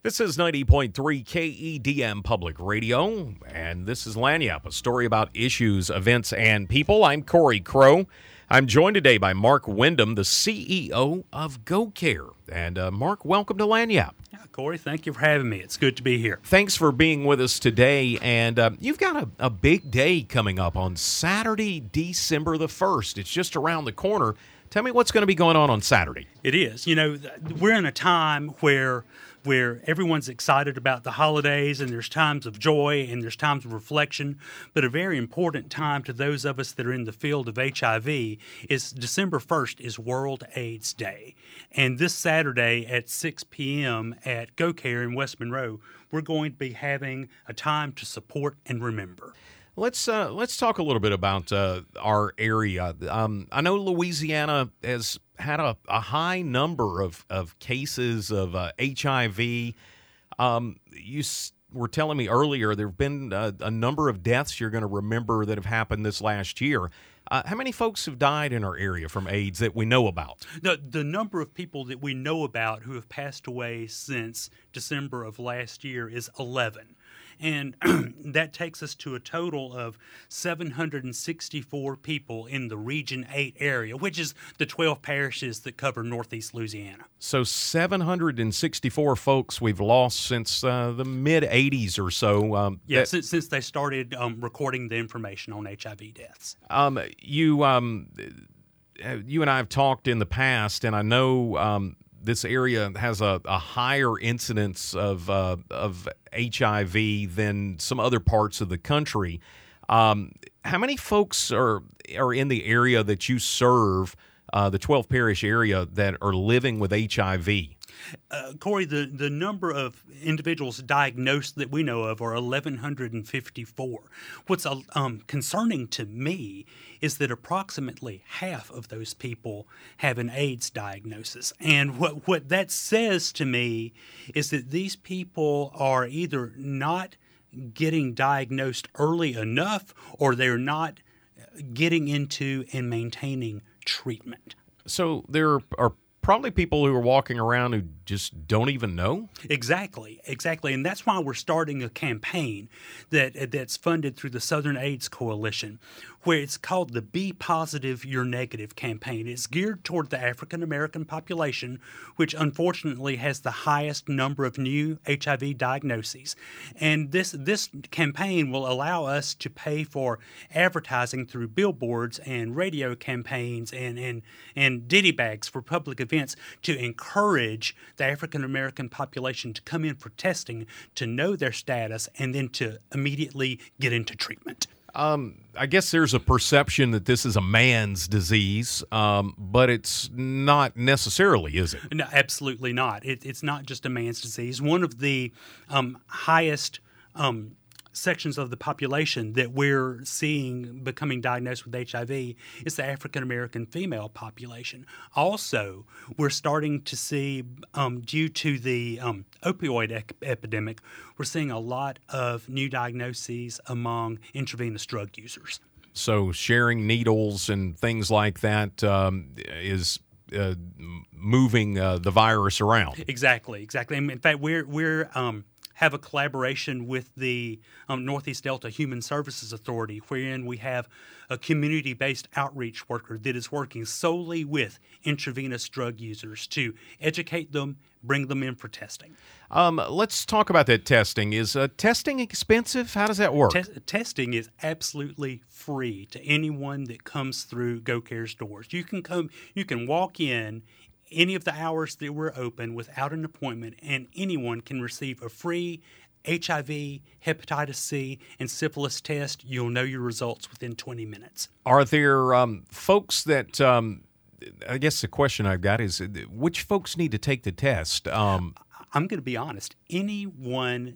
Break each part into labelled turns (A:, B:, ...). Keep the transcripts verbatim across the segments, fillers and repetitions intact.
A: This is ninety point three K E D M Public Radio, and this is Lagniappe, a story about issues, events, and people. I'm Corey Crow. I'm joined today by Mark Wyndham, the C E O of GoCare. And uh, Mark, welcome to Lagniappe.
B: Yeah, Corey, thank you for having me. It's good to be here.
A: Thanks for being with us today. And uh, you've got a, a big day coming up on Saturday, December the first. It's just around the corner. Tell me what's going to be going on on Saturday.
B: It is. You know, we're in a time where where everyone's excited about the holidays, and there's times of joy and there's times of reflection. But a very important time to those of us that are in the field of H I V is December first is World AIDS Day. And this Saturday at six p.m. at GoCare in West Monroe, we're going to be having a time to support and remember.
A: Let's uh, let's talk a little bit about uh, our area. Um, I know Louisiana has had a, a high number of, of cases of uh, H I V. Um, you s- were telling me earlier there have been a, a number of deaths you're going to remember that have happened this last year. Uh, how many folks have died in our area from AIDS that we know about?
B: The, the number of people that we know about who have passed away since December of last year is eleven. And that takes us to a total of seven hundred sixty-four people in the Region eight area, which is the twelve parishes that cover northeast Louisiana.
A: So seven hundred sixty-four folks we've lost since uh, the mid-eighties or so. Um,
B: yeah,
A: that,
B: since, since they started um, recording the information on H I V deaths.
A: Um, you, um, you and I have talked in the past, and I know um, this area has a, a higher incidence of uh, of H I V than some other parts of the country. Um, how many folks are are in the area that you serve, uh, the twelve parish area, that are living with H I V?
B: Uh, Corey, the, the number of individuals diagnosed that we know of are eleven fifty-four. What's um, concerning to me is that approximately half of those people have an AIDS diagnosis. And what, what that says to me is that these people are either not getting diagnosed early enough, or they're not getting into and maintaining treatment.
A: So there are probably people who are walking around who just don't even know?
B: Exactly, exactly. And that's why we're starting a campaign that that's funded through the Southern AIDS Coalition, where it's called the Be Positive, You're Negative campaign. It's geared toward the African-American population, which unfortunately has the highest number of new H I V diagnoses. And this this campaign will allow us to pay for advertising through billboards and radio campaigns and, and, and ditty bags for public events to encourage the African-American population to come in for testing, to know their status, and then to immediately get into treatment.
A: Um, I guess there's a perception that this is a man's disease, um, but it's not necessarily, is it?
B: No, absolutely not. It, it's not just a man's disease. One of the um, highest um, sections of the population that we're seeing becoming diagnosed with H I V is the African-American female population. Also, we're starting to see, um, due to the um, opioid ec- epidemic, we're seeing a lot of new diagnoses among intravenous drug users.
A: So sharing needles and things like that um, is uh, moving uh, the virus around.
B: Exactly, exactly. In fact, we're we're um, have a collaboration with the um, Northeast Delta Human Services Authority, wherein we have a community-based outreach worker that is working solely with intravenous drug users to educate them, bring them in for testing.
A: Um, let's talk about that testing. Is uh, testing expensive? How does that work?
B: Te- testing is absolutely free to anyone that comes through GoCare's doors. You can come, you can walk in any of the hours that we're open without an appointment, and anyone can receive a free H I V, hepatitis C, and syphilis test. You'll know your results within twenty minutes.
A: Are there um, folks that, um, I guess the question I've got is, which folks need to take the test? Um,
B: I'm going to be honest. Anyone,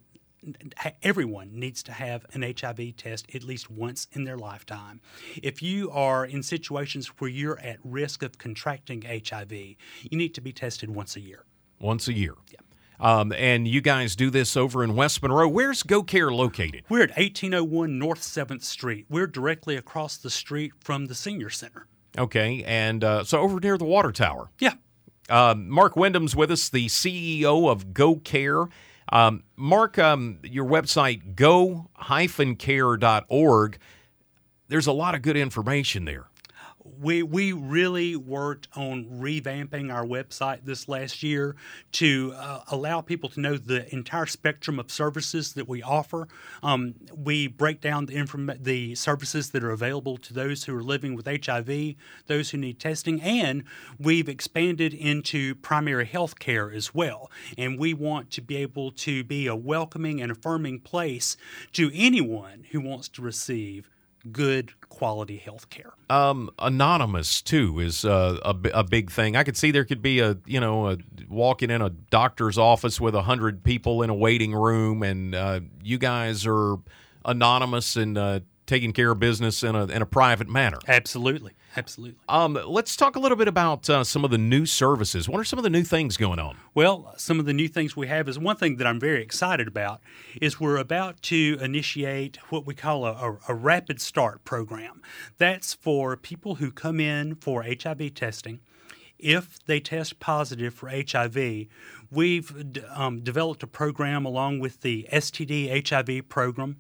B: everyone needs to have an H I V test at least once in their lifetime. If you are in situations where you're at risk of contracting H I V, you need to be tested once a year.
A: Once a year.
B: Yeah.
A: Um, and you guys do this over in West Monroe. Where's GoCare located?
B: We're at eighteen oh one North seventh Street. We're directly across the street from the Senior Center.
A: Okay, and uh, so over near the water tower.
B: Yeah.
A: Uh, Mark Wyndham's with us, the C E O of GoCare. Um, Mark, um, your website, go dash care dot org, there's a lot of good information there.
B: We we really worked on revamping our website this last year to uh, allow people to know the entire spectrum of services that we offer. Um, we break down the inform- the services that are available to those who are living with H I V, those who need testing, and we've expanded into primary health care as well. And we want to be able to be a welcoming and affirming place to anyone who wants to receive good quality health care.
A: Um, anonymous too is uh, a, a big thing. I could see there could be a you know a, walking in a doctor's office with a hundred people in a waiting room, and uh, you guys are anonymous and uh, taking care of business in a in a private manner.
B: Absolutely, absolutely.
A: Um, let's talk a little bit about uh, some of the new services. What are some of the new things going on?
B: Well, some of the new things we have is one thing that I'm very excited about is we're about to initiate what we call a, a, a rapid start program. That's for people who come in for H I V testing. If they test positive for H I V, we've um, developed a program along with the S T D H I V program,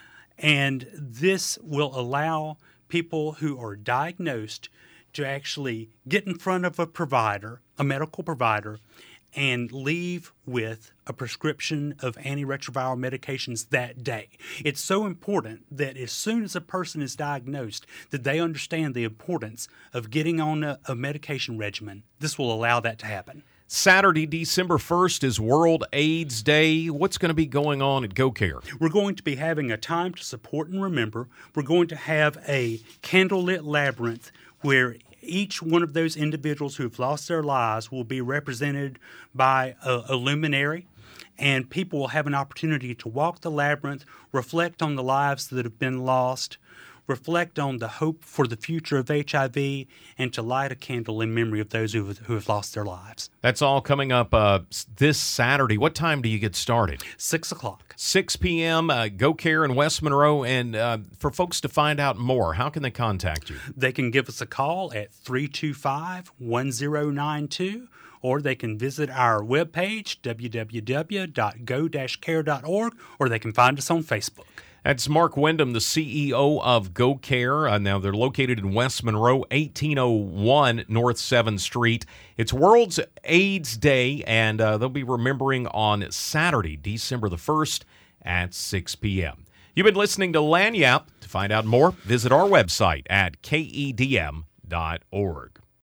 B: and this will allow people who are diagnosed to actually get in front of a provider, a medical provider, and leave with a prescription of antiretroviral medications that day. It's so important that as soon as a person is diagnosed, that they understand the importance of getting on a, a medication regimen. This will allow that to happen.
A: Saturday, December first is World AIDS Day. What's going to be going on at GoCare?
B: We're going to be having a time to support and remember. We're going to have a candlelit labyrinth where each one of those individuals who have lost their lives will be represented by a, a luminary, and people will have an opportunity to walk the labyrinth, reflect on the lives that have been lost, reflect on the hope for the future of H I V, and to light a candle in memory of those who have, who have lost their lives.
A: That's all coming up uh, this Saturday. What time do you get started?
B: Six o'clock.
A: six p.m., uh, GoCare in West Monroe. And uh, for folks to find out more, how can they contact you?
B: They can give us a call at three two five, one zero nine two, or they can visit our webpage, w w w dot go dash care dot org, or they can find us on Facebook.
A: That's Mark Wyndham, the C E O of GoCare. Uh, now, they're located in West Monroe, eighteen oh one North seventh Street. It's World's AIDS Day, and uh, they'll be remembering on Saturday, December the first at six p.m. You've been listening to Lagniappe. To find out more, visit our website at K E D M dot org.